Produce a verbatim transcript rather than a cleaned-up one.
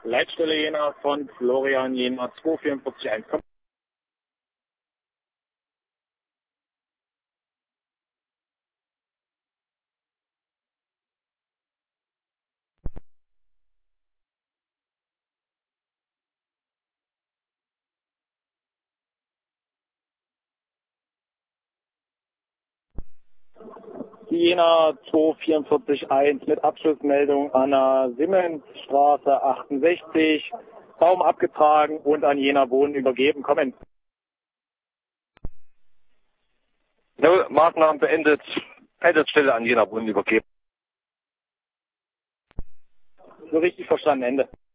Leitstelle Jena von Florian Jena zwei vier vier eins. Jena zwei vier vier eins mit Abschlussmeldung an der Simmensstraße achtundsechzig, Baum abgetragen und an Jena Wohnen übergeben. Kommen. No, Maßnahmen beendet, Einsatzstelle an Jena Wohnen übergeben. So richtig verstanden, Ende.